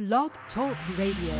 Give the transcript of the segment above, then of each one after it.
Blog Talk Radio.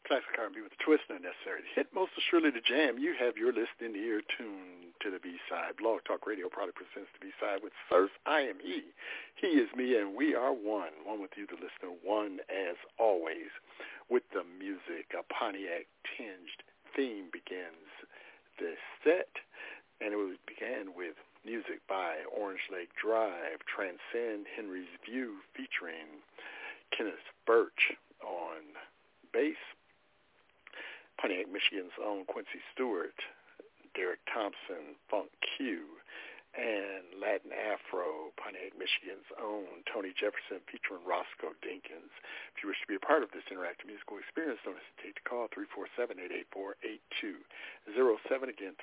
Classic R&B with a twist not necessary to hit, most assuredly to jam. You have your listening ear tuned to the B-side. Blog Talk Radio proudly presents the B-side with First I Am He. He is me, and we are one. One with you, the listener, one as always. With the music, a Pontiac-tinged theme begins the set, and it began with music by Orange Lake Drive, Transcend Henry's View, featuring Kenneth Birch on bass, Pontiac, Michigan's own Quincy Stewart, Derek Thompson, Funk Q, and Latin Afro, Pontiac, Michigan's own Tony Jefferson featuring Roscoe Dinkins. If you wish to be a part of this interactive musical experience, don't hesitate to call 347-884-8207. Again,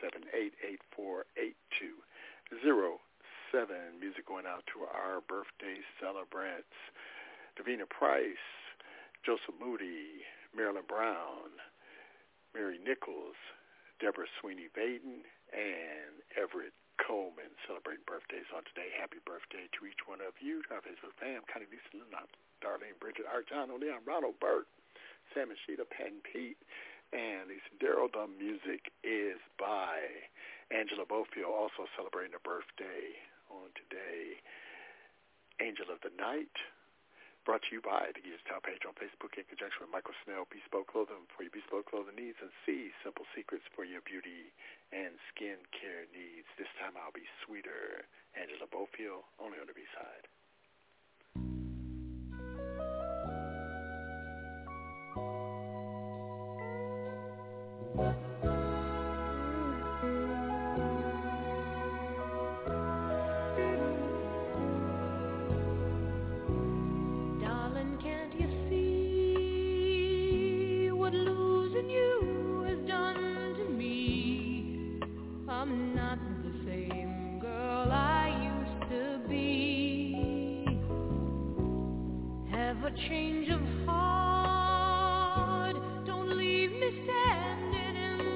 347-884-8207. Music going out to our birthday celebrants: Davina Price, Joseph Moody, Marilyn Brown, Mary Nichols, Deborah Sweeney Baden, and Everett Coleman celebrating birthdays on today. Happy birthday to each one of you. To our Facebook fam, Connie Lisa Lynn, Darlene Bridget, Art John O'Leon, Ronald Burt, Sam and Sheeta, Pat and Pete, and Lisa Darrell. The music is by Angela Bofield, also celebrating a birthday on today. Angel of the Night, brought to you by the Gears Town page on Facebook in conjunction with Michael Snell, Bespoke Clothing for your bespoke clothing needs, and C, Simple Secrets for your beauty and skin care needs. This time I'll be sweeter. Angela Bofield, only on the B-side. I'm not the same girl I used to be. Have a change of heart. Don't leave me standing in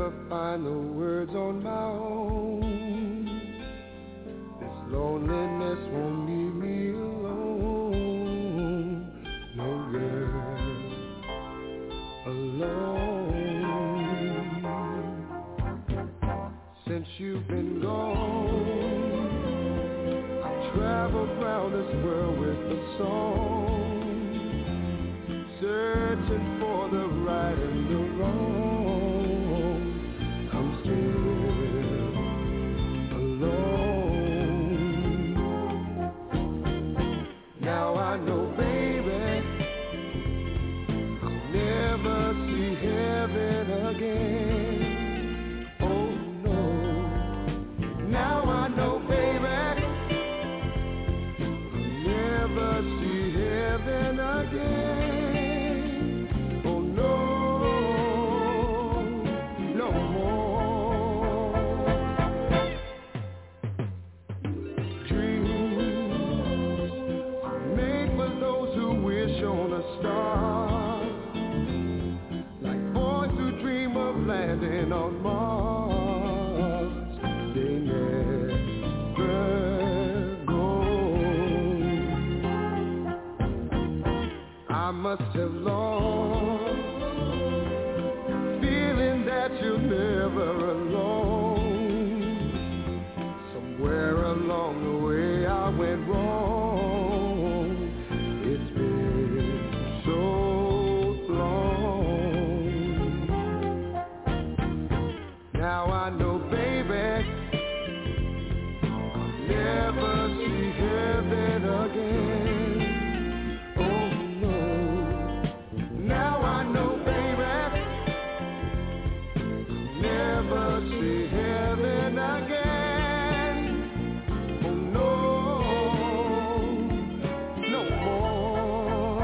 never find the words on my own. This loneliness won't leave me alone. No girl, alone. Since you've been gone, I've traveled round this world with a song, searching for the right and the wrong. I'm still alone. Now I know, baby, I'll never see heaven again. Oh no. Now I know, baby, I'll never see heaven again. On Mars, they never go. I must have lost feeling that you're never alone. Somewhere along the way I went wrong. It's been so now I know, baby, I'll never see heaven again. Oh no. Now I know, baby, I'll never see heaven again. Oh no, no more.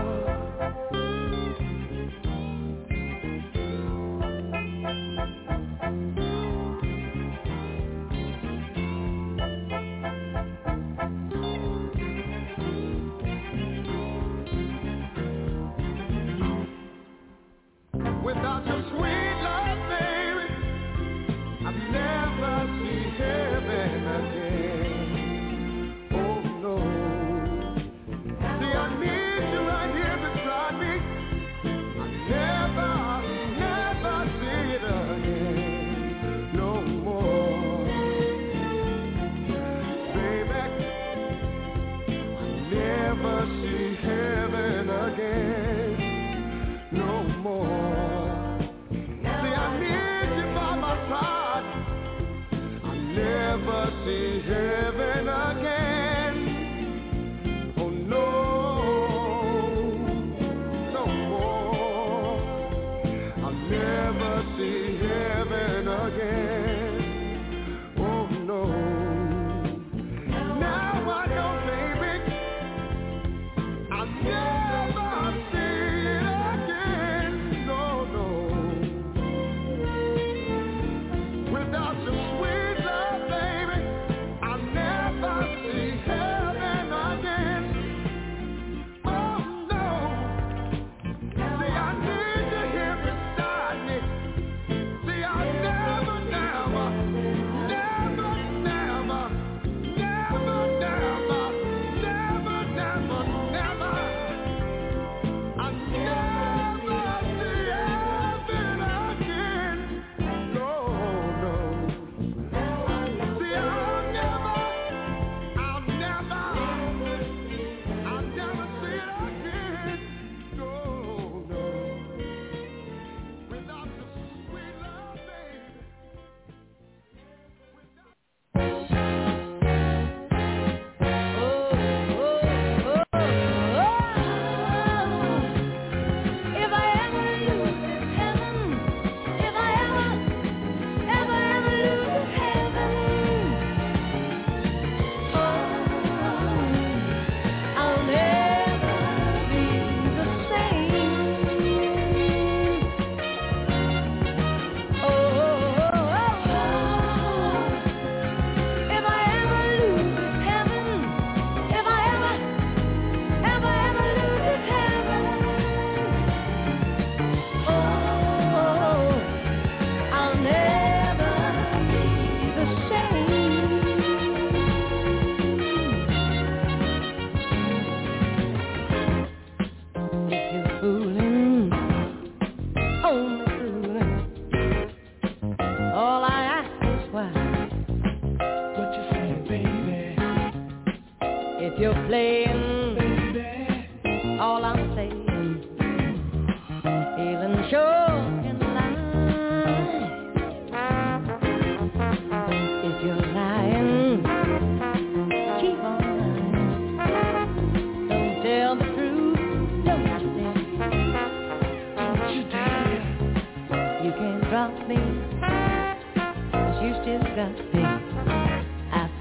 Without your sweet love, baby, I'll never see heaven again. Oh no. See, I need you right here beside me. I'll never see it again. No more. Baby, I'll never see heaven again. No more. Never see heaven again. Oh no, no more. I'll never see heaven again. Oh no. Now I know, baby, I'll never see it again. No, no. Without your sweet love, baby, I'll never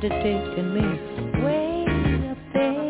to taking me way up there.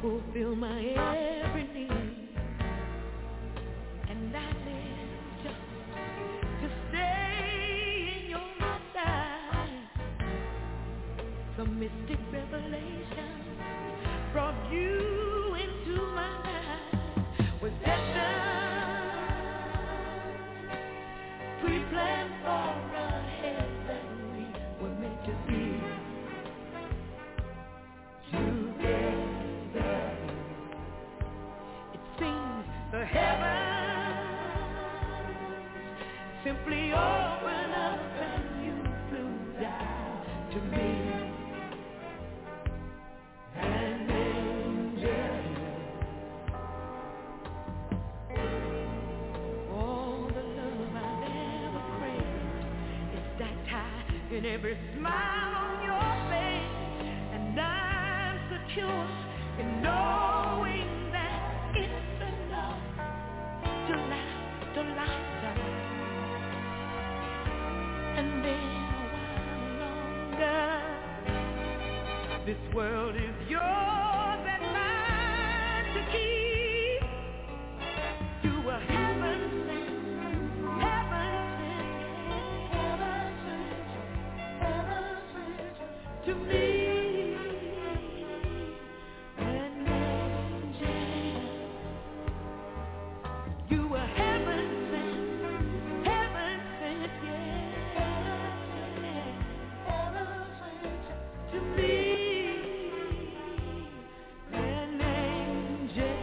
fulfill my every need, and I live just to stay in your side. Some mystic revelation brought you into my life. Was destined, pre-planned for ahead that we were meant to be together. It seems the heavens simply opened up and you flew down to me. An angel. All the love I've ever craved is that high in every smile on your face, and I'm secure in knowing that it's enough to last a lifetime, and then a while longer. This world is yours and mine to keep. You were heaven sent, heaven sent to me. An angel. You were heaven sent, yeah. To me. An angel.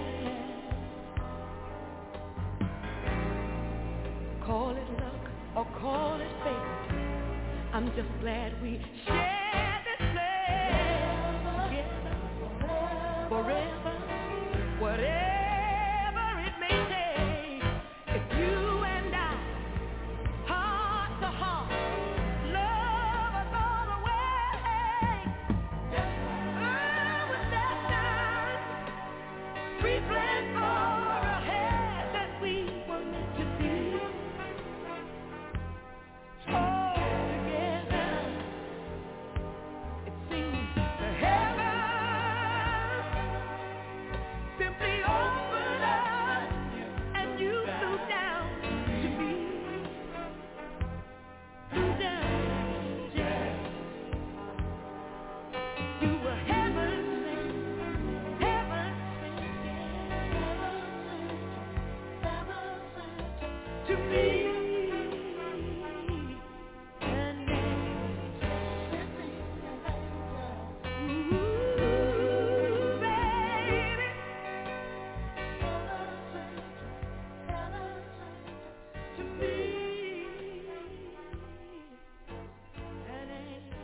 Call it luck or call it fate, I'm just glad we share this place together forever, whatever it may take. If you and I, heart to heart, love us all the way. Oh, with that time, pre-planned for ahead that we were meant to be. All together, it seems the heavens simply opened up and you flew down to me. Flew down, yeah. You were heaven sent, yeah. To me. And ooh, baby. To me. An angel.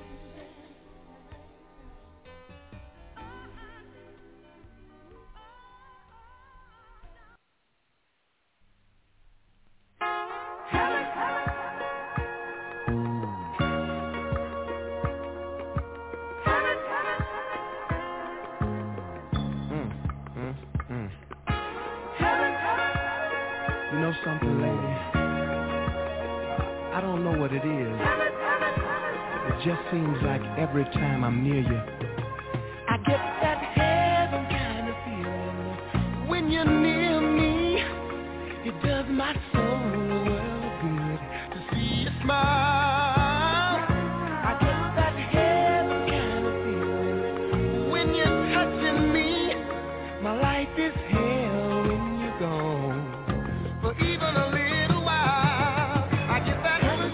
You know something, lady? I don't know what it is. It just seems like every time I'm near you, I get that heaven kind of feeling. When you're near me, it does my soul a world of good to see you smile. I get that heaven kind of feeling. When you're touching me, my life is hell when you're gone. For even a little while, I get that heaven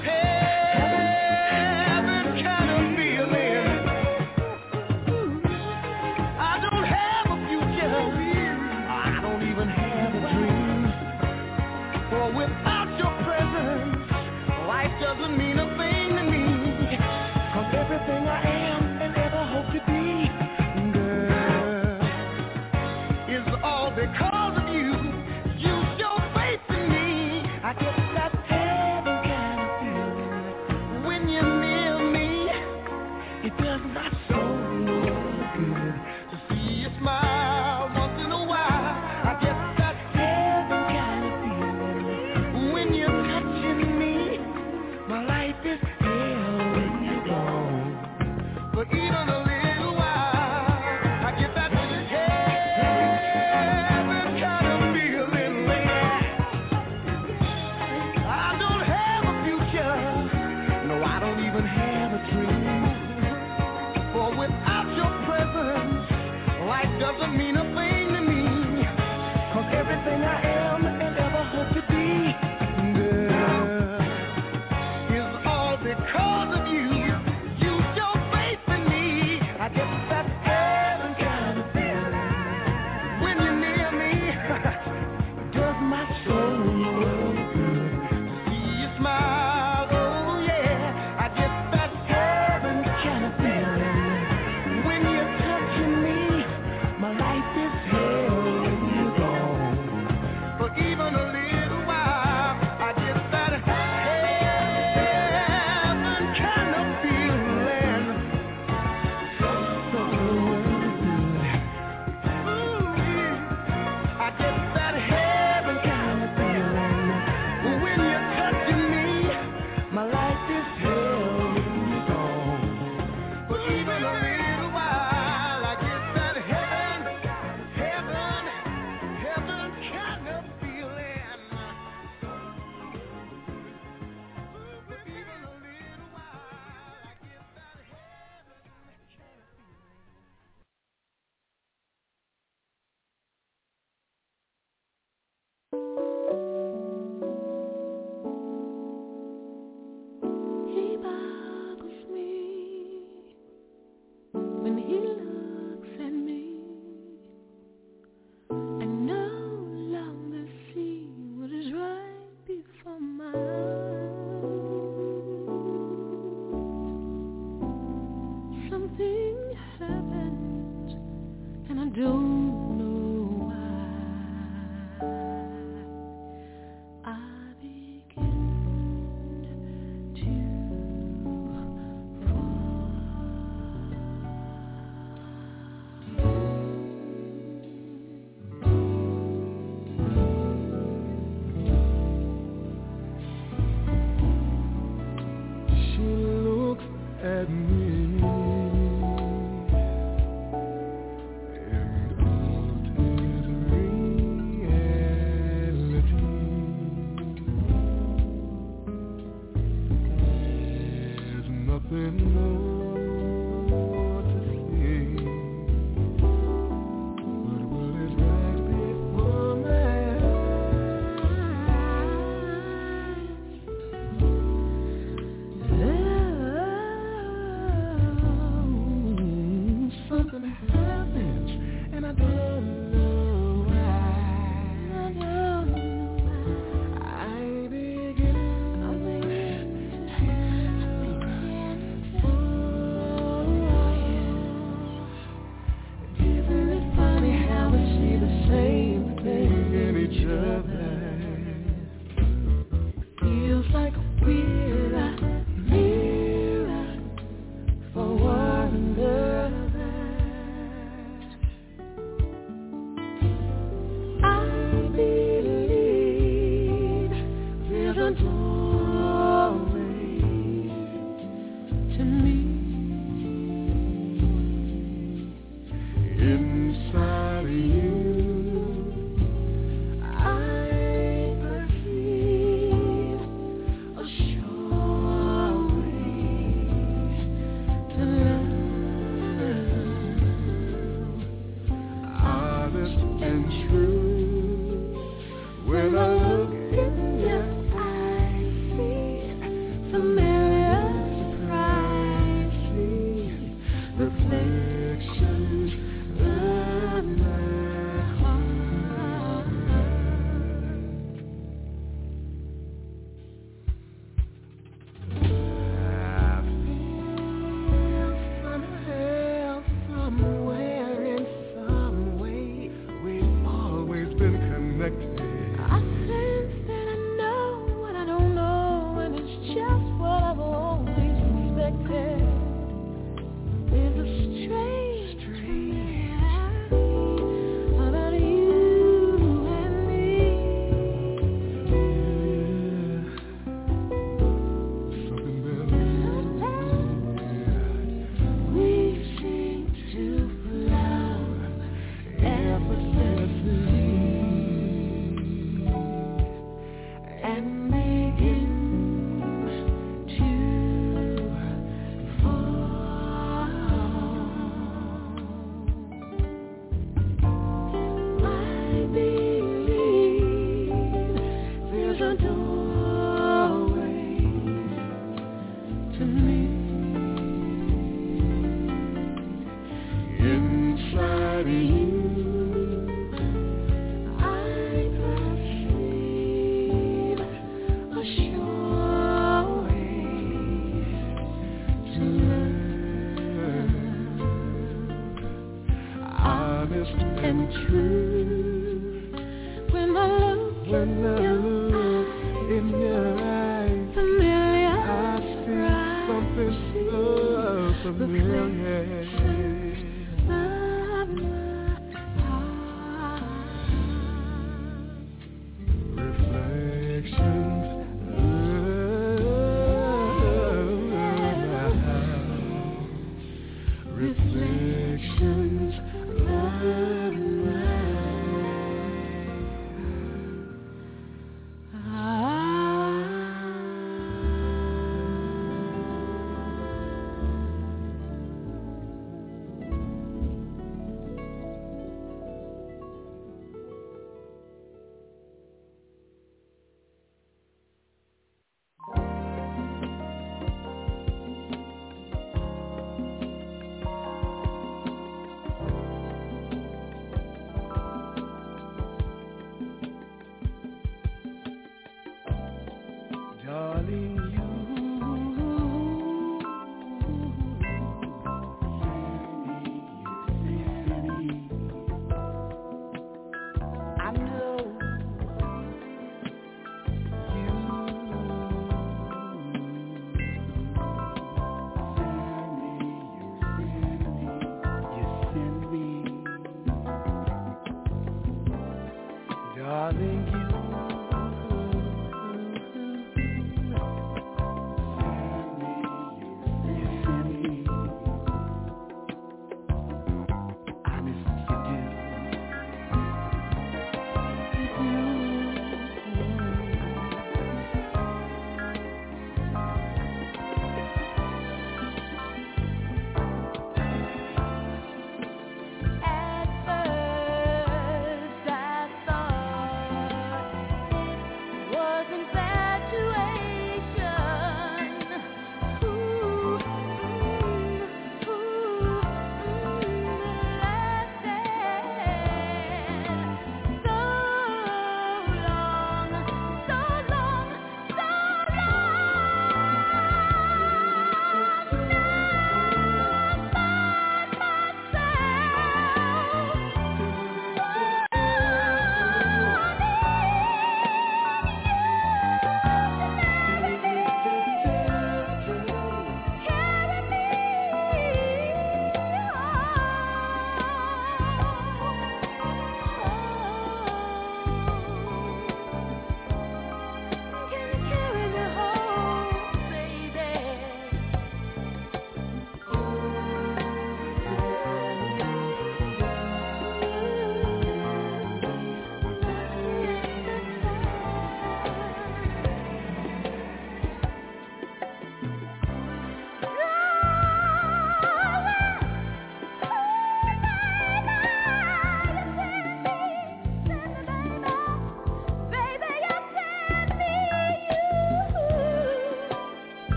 kind of feeling. I don't have a future, I don't even have a dream. For without your presence, life doesn't mean a thing to me. 'Cause everything I am and ever hope to be, girl, is all because of you. You show faith in me. I get that heaven kind of feeling. When you're near me, it does my soul good to see you smile once in a while. I get that heaven kind of feeling. When you're touching me, my life is hell when you're gone. But even a little while, I get that heaven kind of feeling.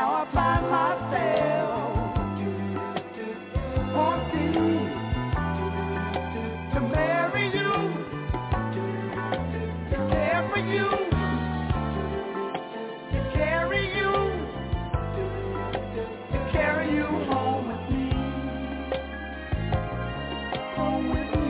Now I find myself wanting to marry you, to care for you, to carry you, to carry you home with me, home with me.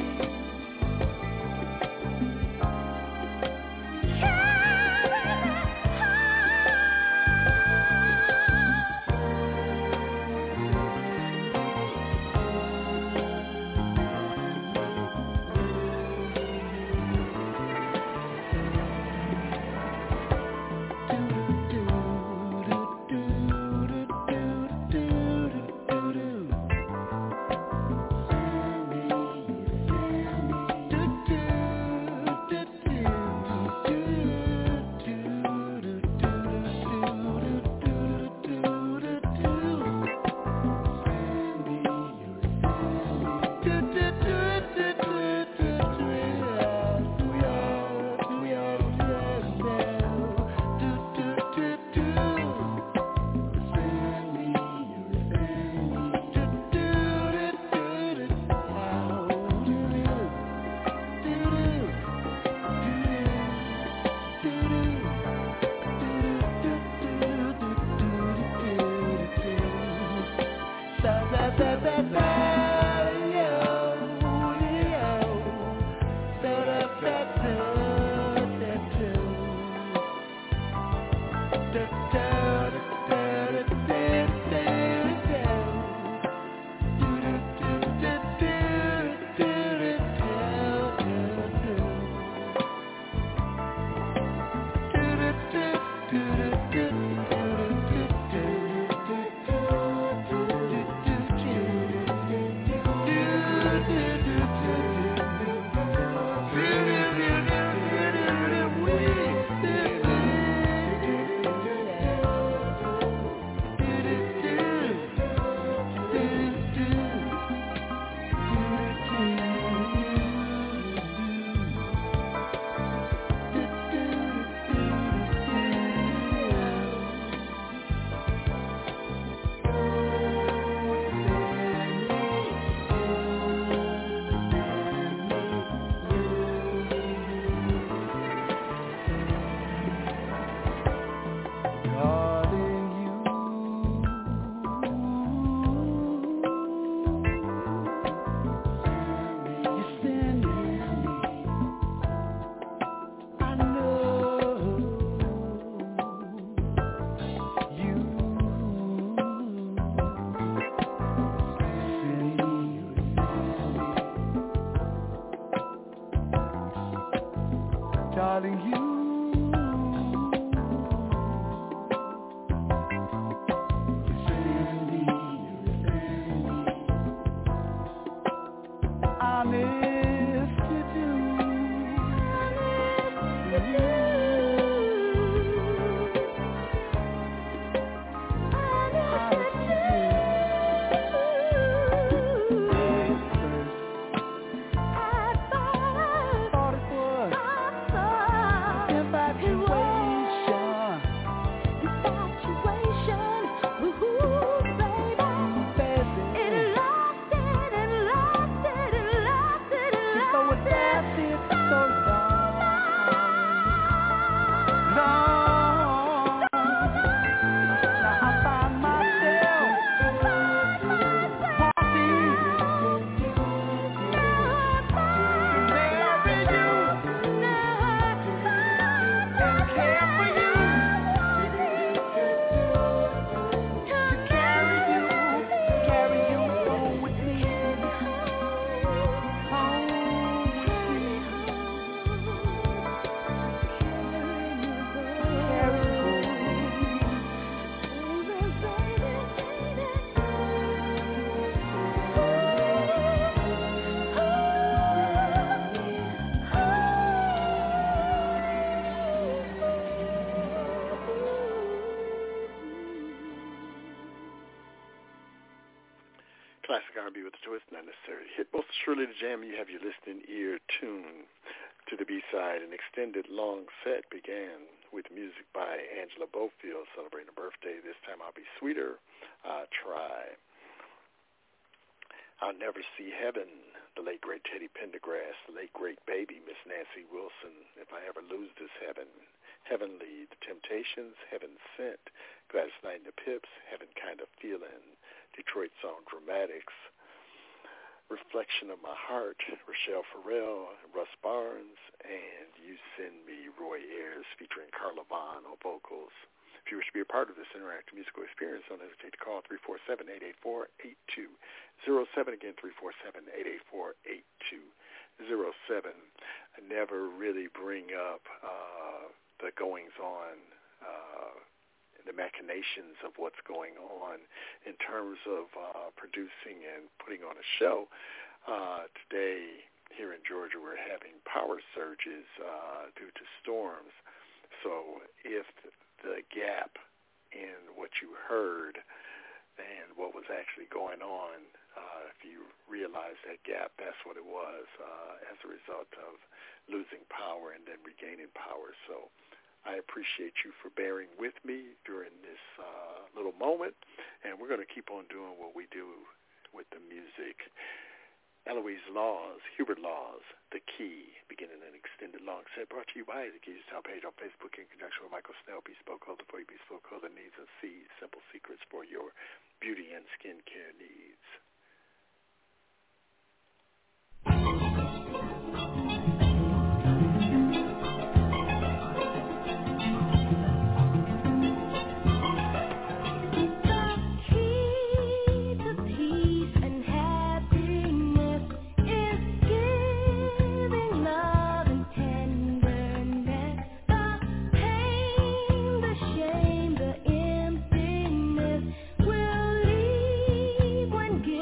Darling, you send me, I miss you too. Classic R&B with a twist, not necessarily hit. Most surely the jam, you have your listening ear tuned to the B-side. An extended long set began with music by Angela Bofield, celebrating a birthday. This time I'll be sweeter. Try. I'll Never See Heaven, the late, great Teddy Pendergrass, the late, great baby, Miss Nancy Wilson, If I Ever Lose This Heaven, Heavenly, The Temptations, Heaven Sent, Gladys Knight and the Pips, Heaven Kind of Feeling, Detroit Song Dramatics, Reflection of My Heart, Rochelle Farrell, Russ Barnes, and You Send Me, Roy Ayers, featuring Carla Vaughn on vocals. If you wish to be a part of this interactive musical experience, don't hesitate to call 347-884-8207. Again, 347-884-8207. I never really bring up the goings-on, the machinations of what's going on in terms of producing and putting on a show. Today, here in Georgia, we're having power surges due to storms. So if the gap in what you heard and what was actually going on, if you realize that gap, that's what it was as a result of losing power and then regaining power. So I appreciate you for bearing with me during this little moment, and we're going to keep on doing what we do with the music. Eloise Laws, Hubert Laws, The Key, beginning an extended long set, brought to you by The Keys Town page on Facebook in conjunction with Michael Snell, Bespoke Color for your Bespoke Color needs, and see simple secrets for your beauty and skincare needs. Shame, the emptiness will leave when given.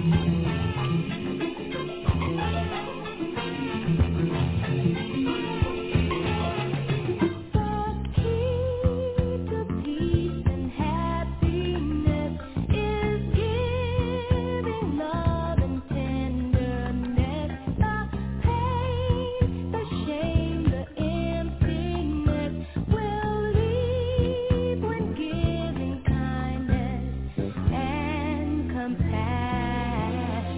Compassion.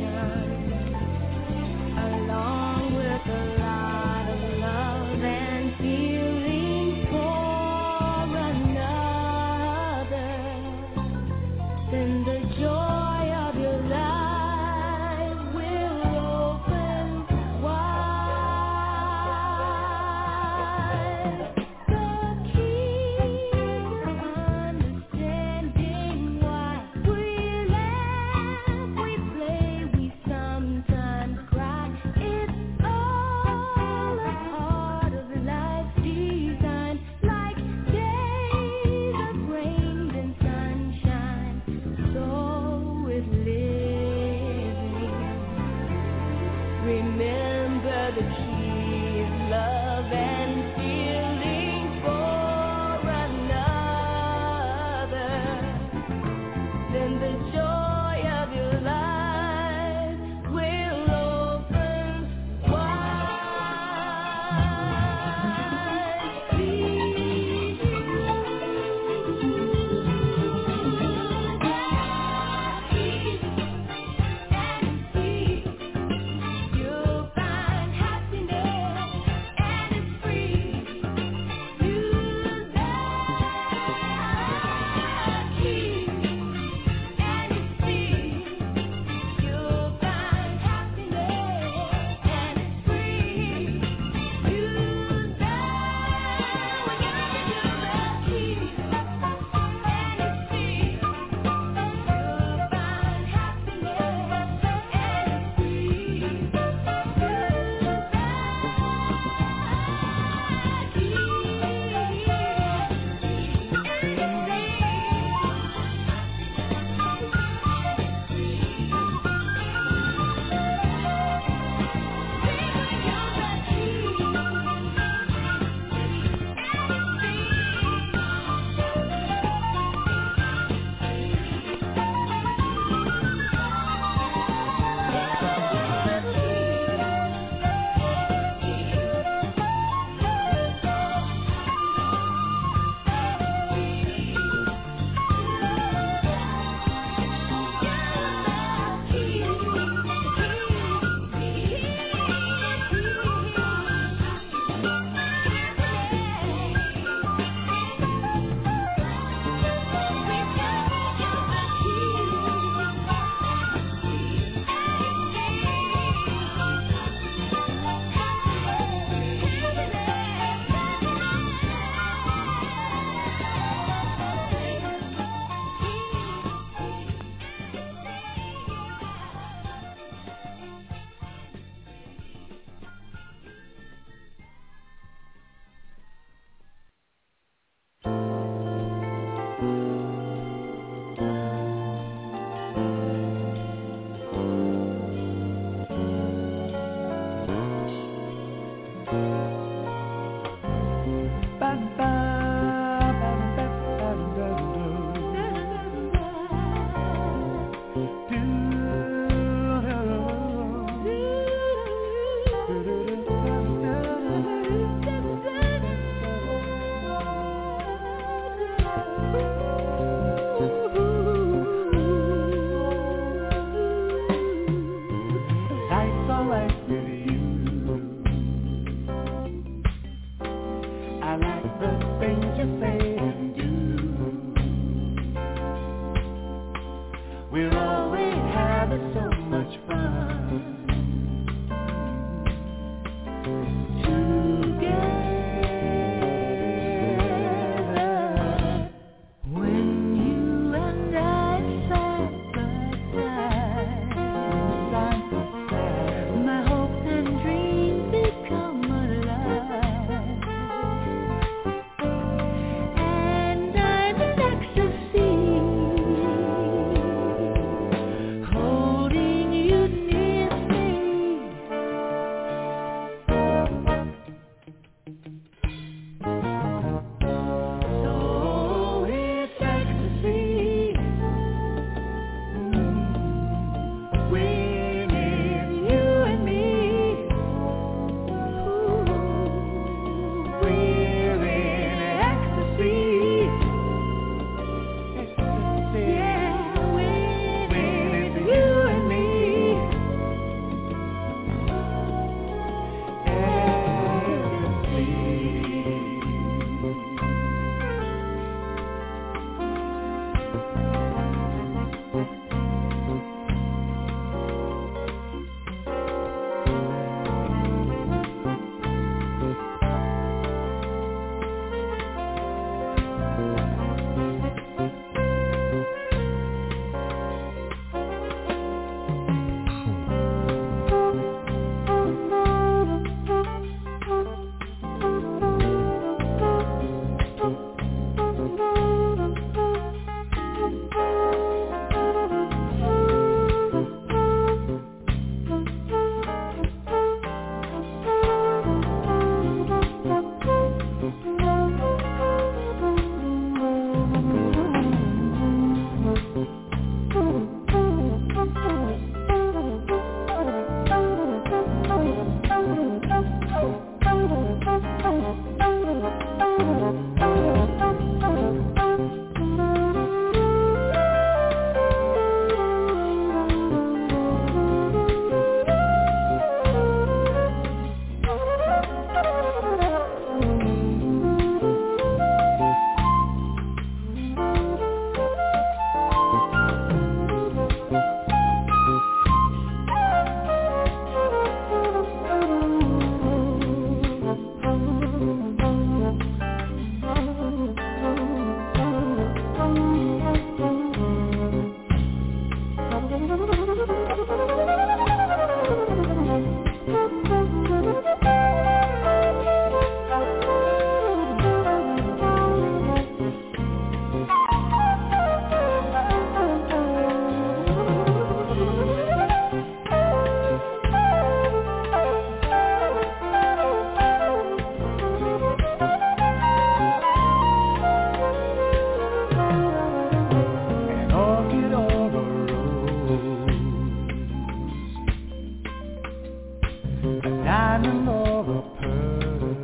diamond or a pearl,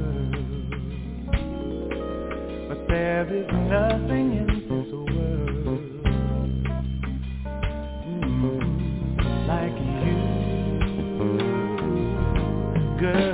but there is nothing in this world like you, girl.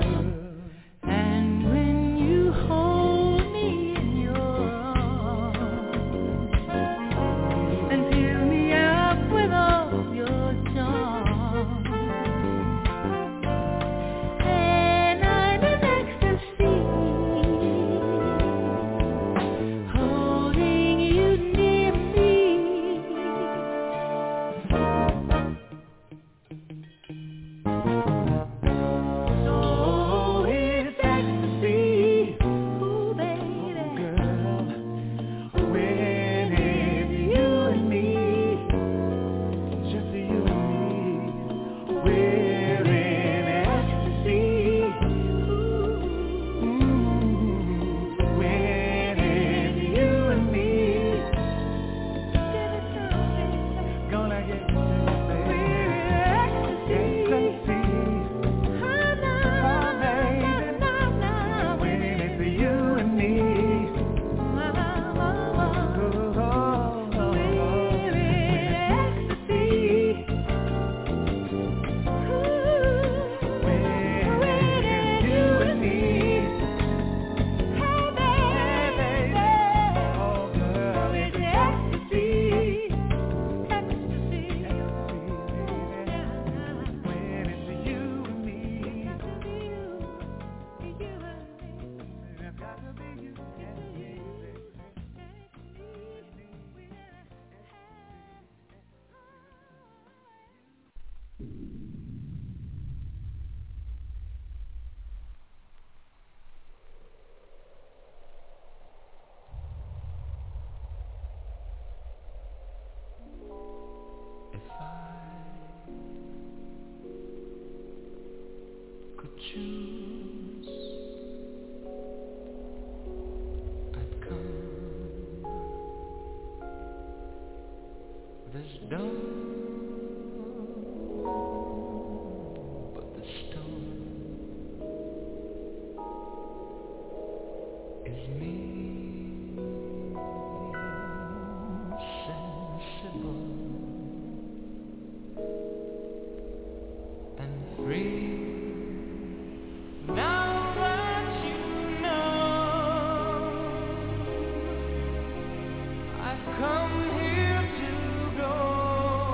Choose, I'd come this dawn, but the storm is sensible and free. Now that you know, I've come here to go.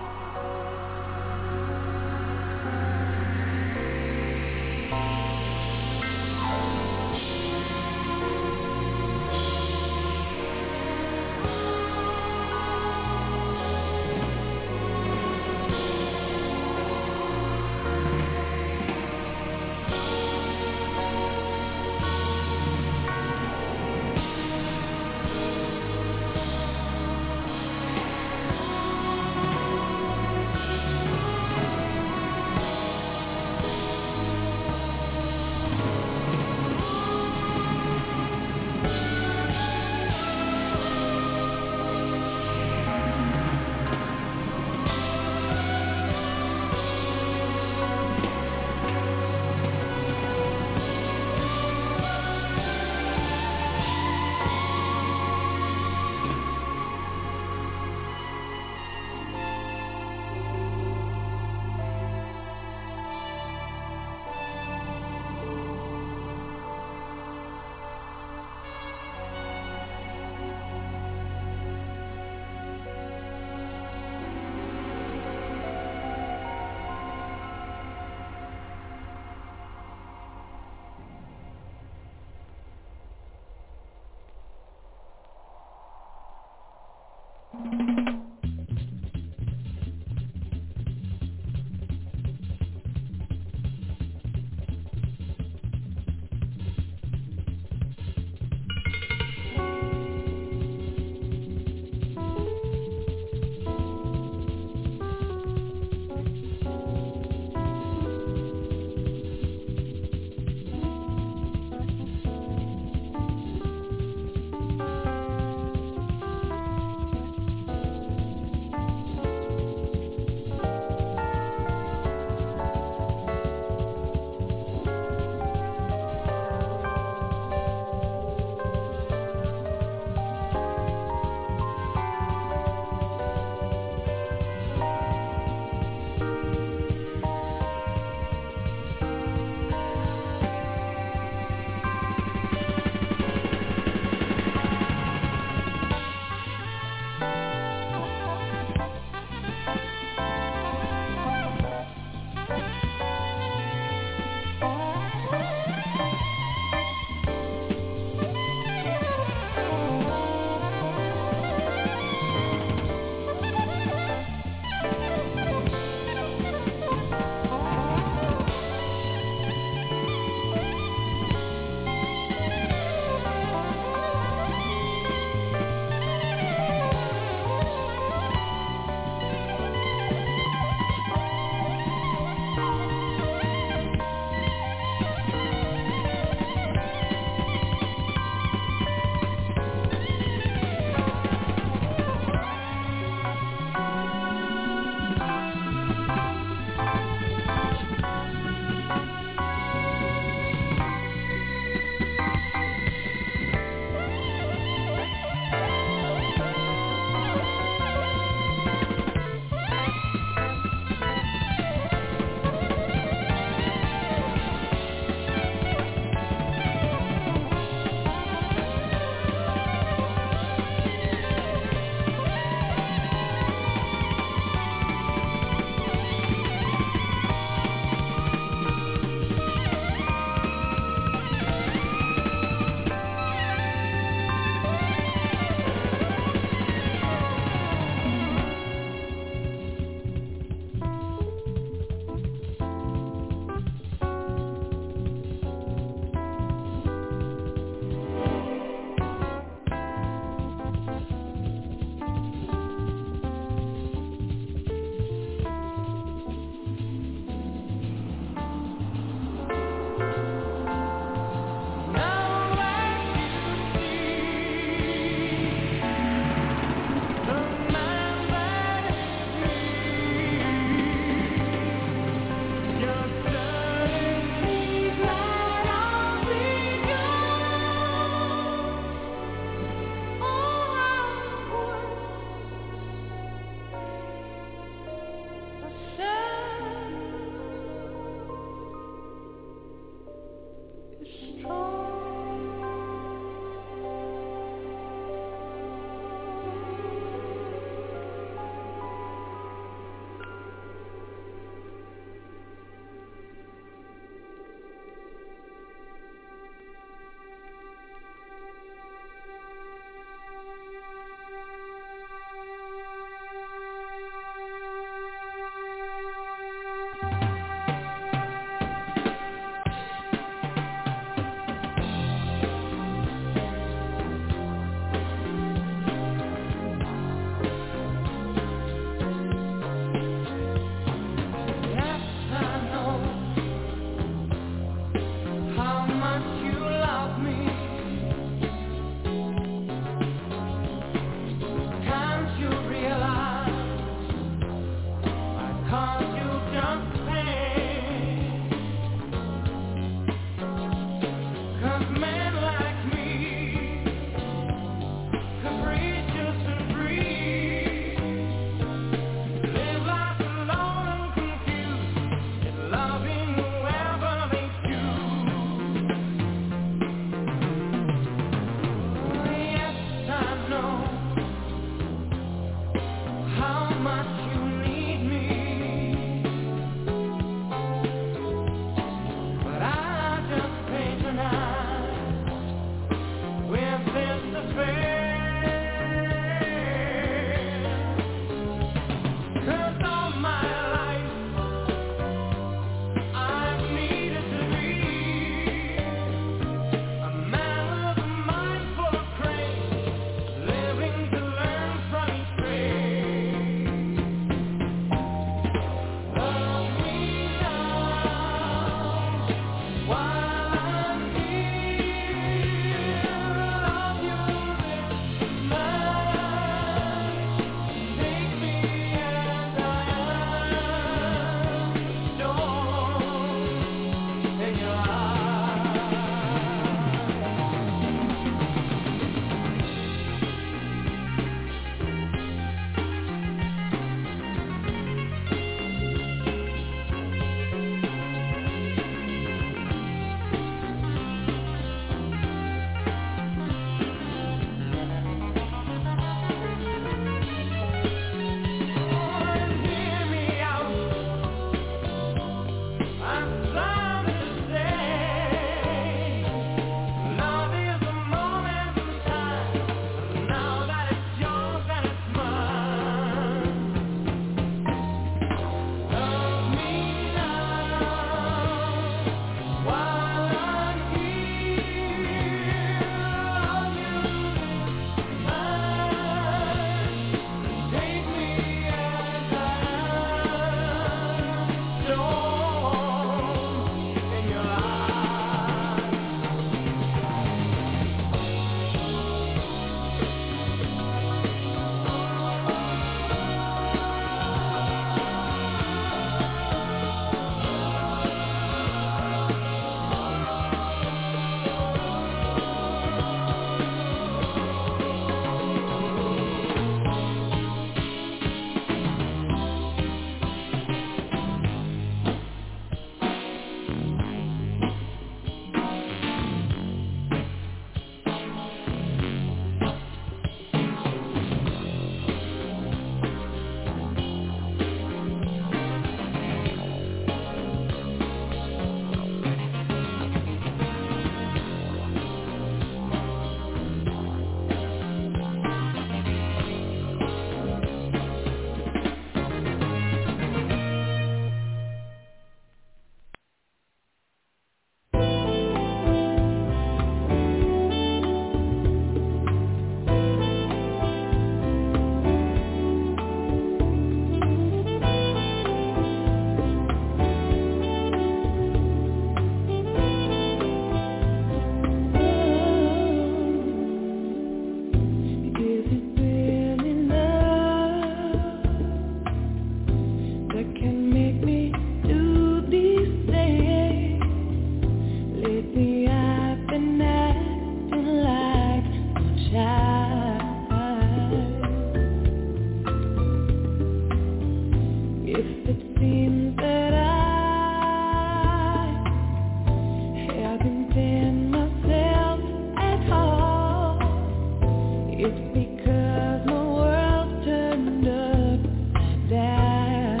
It's because my world turned upside down.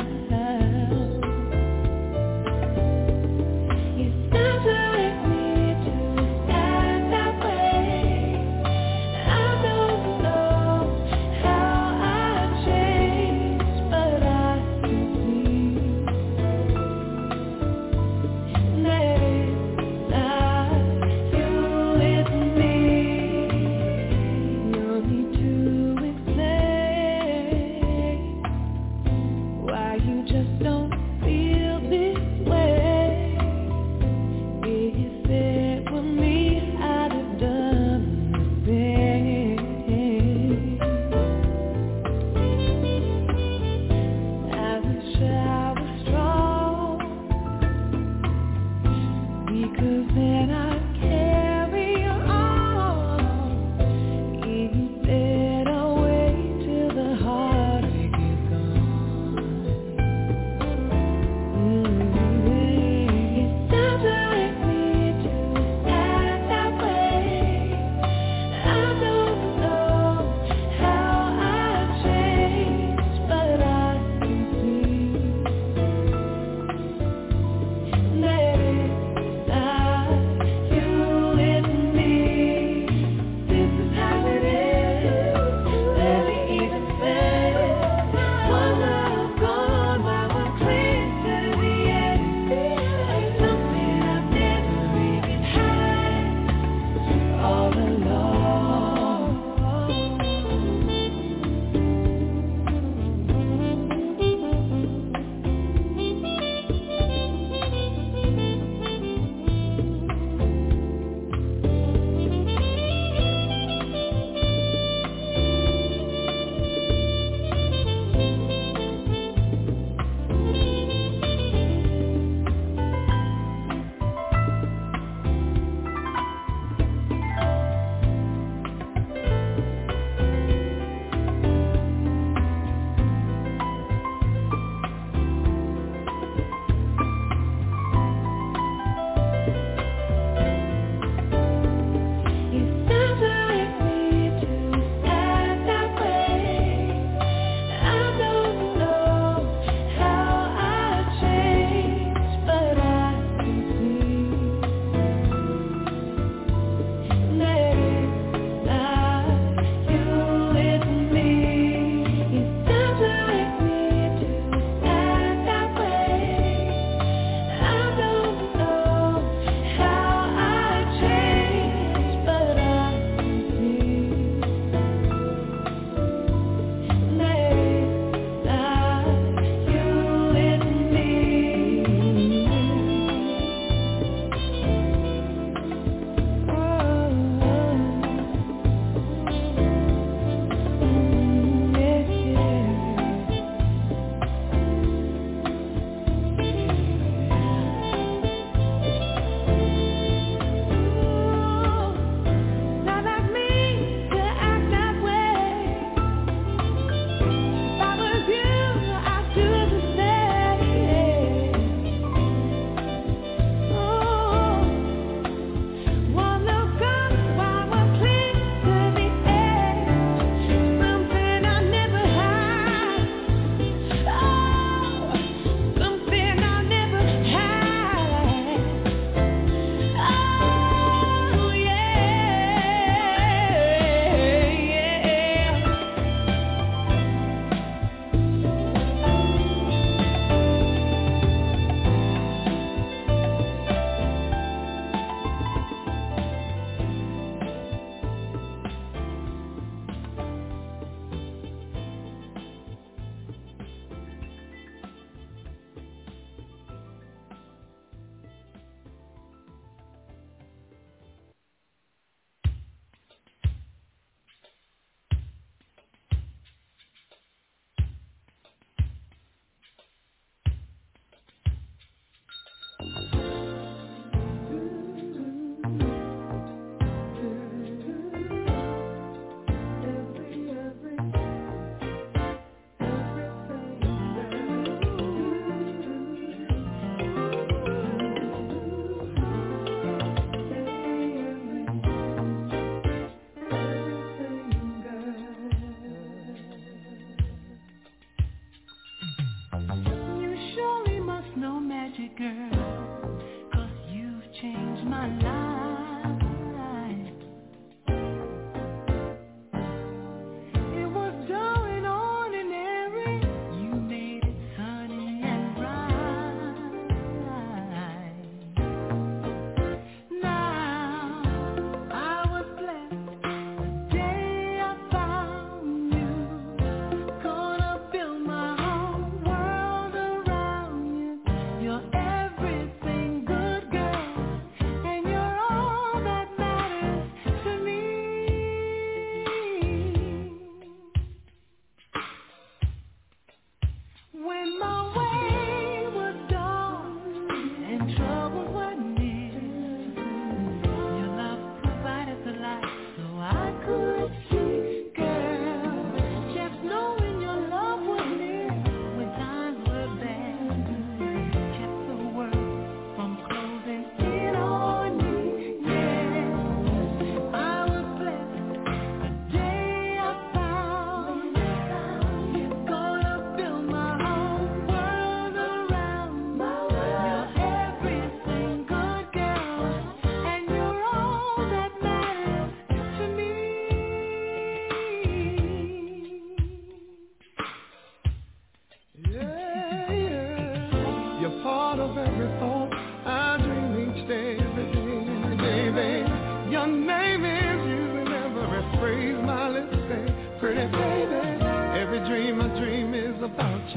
You separate me to stand that way. I don't know how I changed, but I can see that it's not you, it's me. You need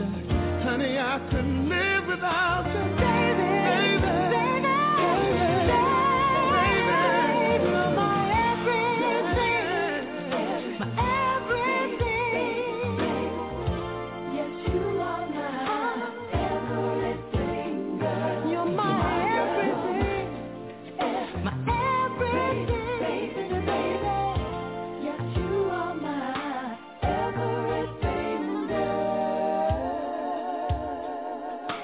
you. Honey, I couldn't live without you. Baby, baby, baby, baby, you're my everything, my everything. Yes, you are my everything, girl. You're my everything, my everything, baby, baby. Yes, you are my everything, girl.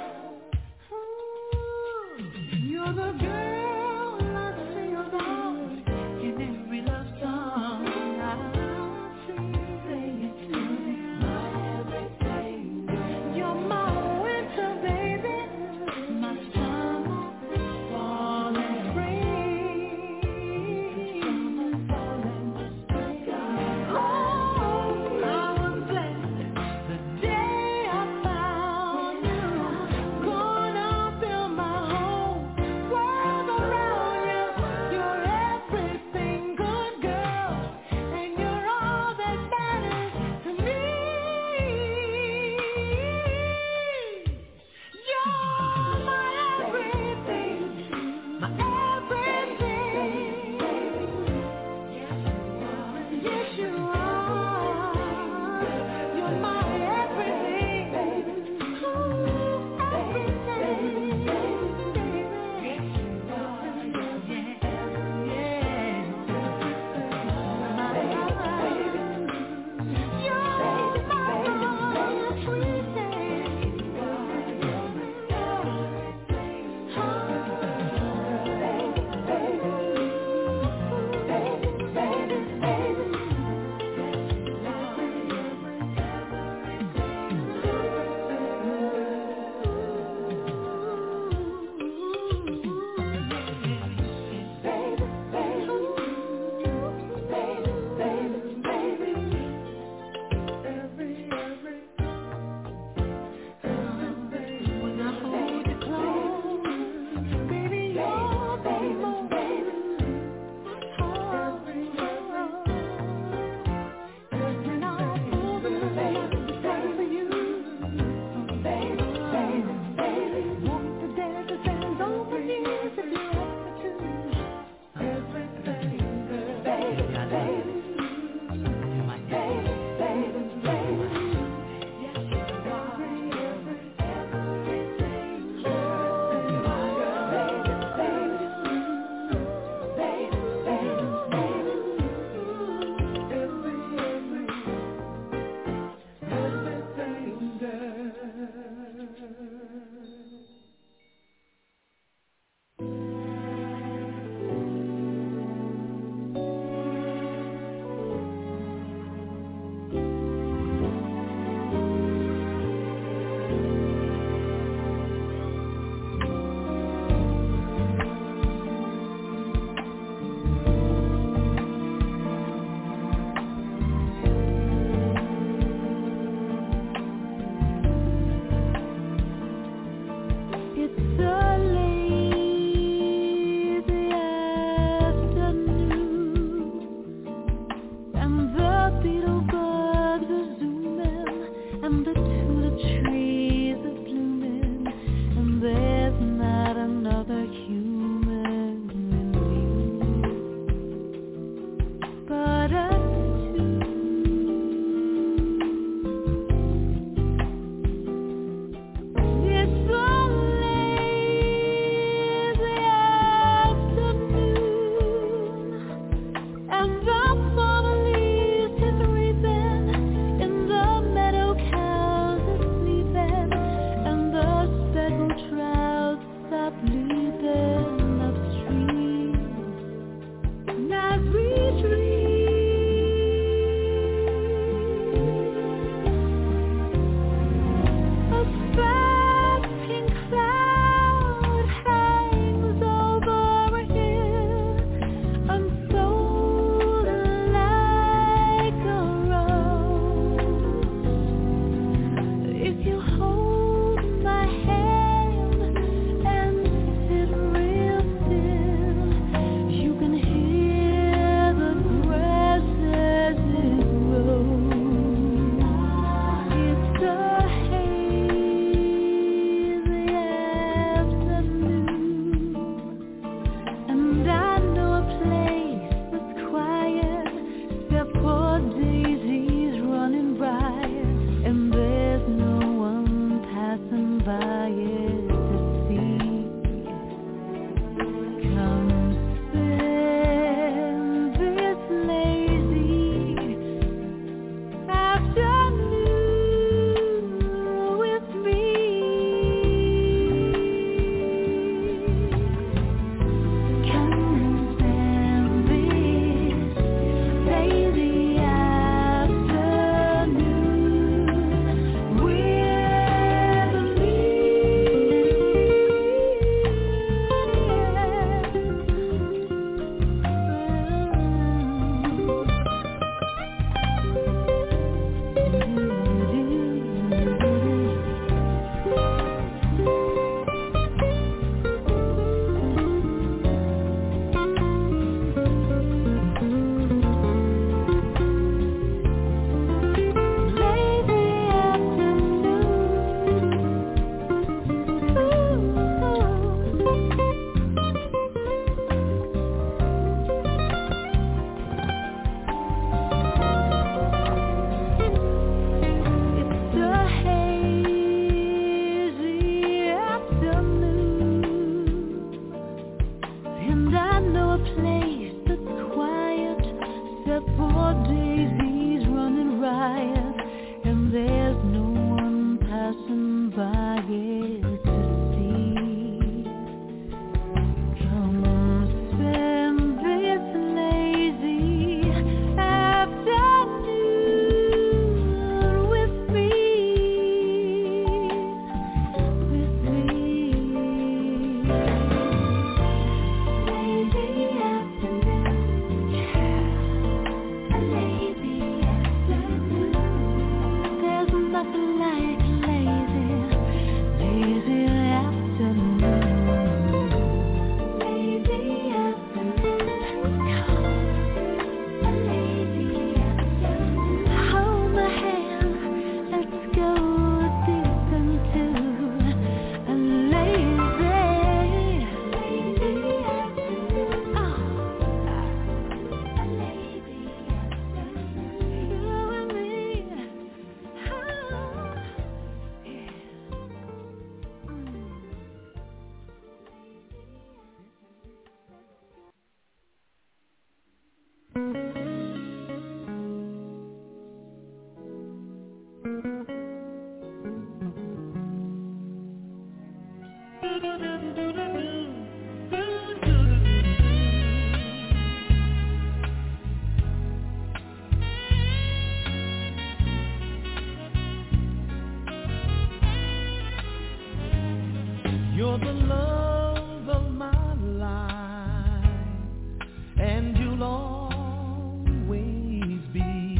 You're the love of my life, and you'll always be.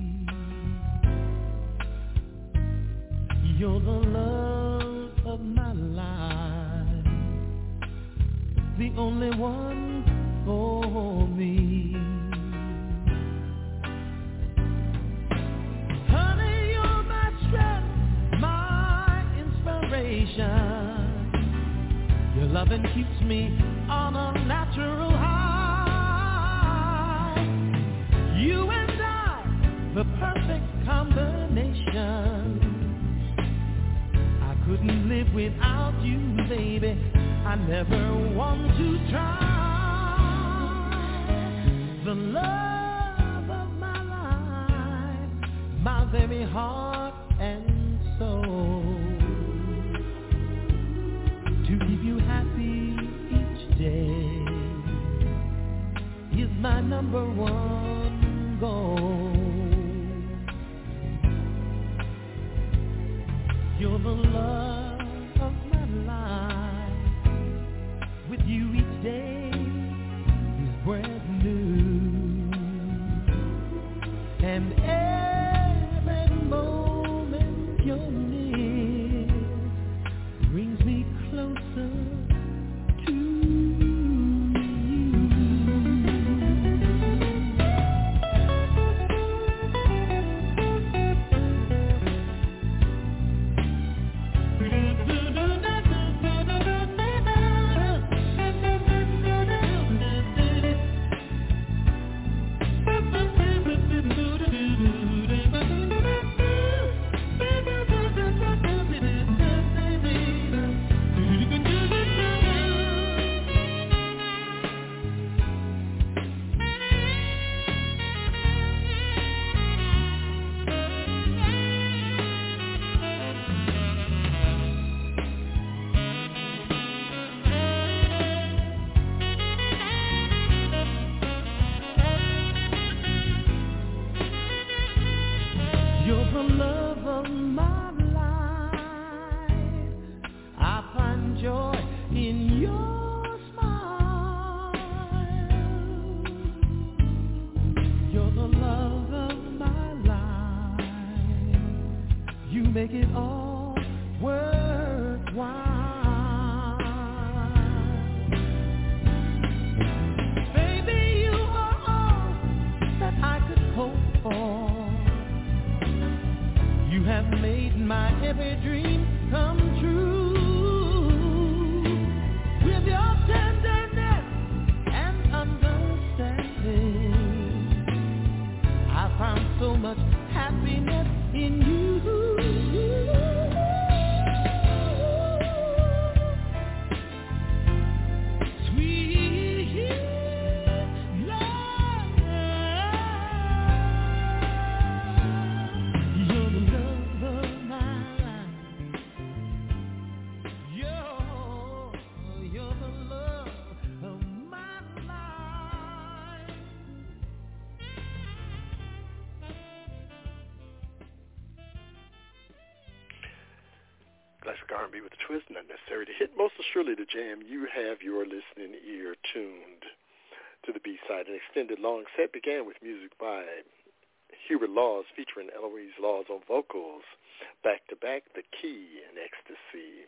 You're the love of my life, the only one for me. Honey, you're my strength, my inspiration. Your loving keeps me on a natural high. You and I, the perfect combination. I couldn't live without you, baby. I never want to try. The love of my life, my very heart and soul. To keep you happy each day is my number one goal. You're the love of my life. With you each day is brand new, and every moment you're near brings me closer to you. You're the love of my life. I find joy in your smile. You're the love of my life. You make it all worthwhile. Baby, you are all that I could hope for. You have made my every dream come true. With your tenderness and understanding, I found so much happiness in you. Sweet love. You're the love of my life. You're the love of my life. Classic R&B with a twist, not necessary to hit, most assuredly to jam. You have your listening ear tuned to the B-side. An extended long set began with music by Hubert Laws featuring Eloise Laws on vocals. Back to back, The Key and Ecstasy.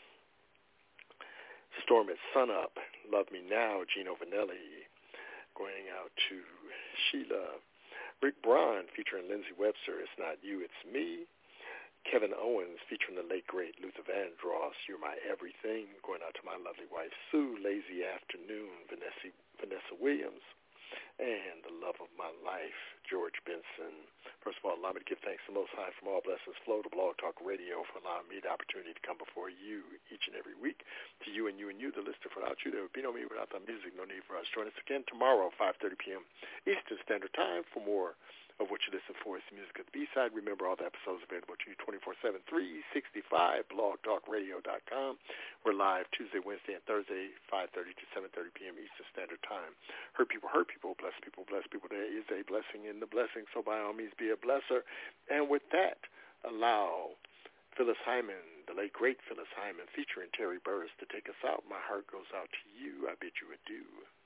Storm at Sunup, Love Me Now, Gino Vanelli. Going out to Sheila. Rick Braun featuring Lindsey Webster, It's Not You, It's Me. Kevin Owens featuring the late, great Luther Vandross, You're My Everything. Going out to my lovely wife, Sue, Lazy Afternoon, Vanessa Williams. And The Love of My Life, George Benson. First of all, allow me to give thanks to the Most High from all blessings flow to Blog Talk Radio for allowing me the opportunity to come before you each and every week. To you and you and you, the listener, without you, there would be no me without the music, no need for us. Join us again tomorrow, 5:30 p.m. Eastern Standard Time for more of what you listen for is the music at the B-side. Remember, all the episodes available to you 24/7, 365, blogtalkradio.com. We're live Tuesday, Wednesday, and Thursday, 5:30 to 7:30 p.m. Eastern Standard Time. Hurt people, bless people, bless people. There is a blessing in the blessing, so by all means be a blesser. And with that, allow Phyllis Hyman the late, great Phyllis Hyman featuring Terry Burris to take us out. My heart goes out to you. I bid you adieu.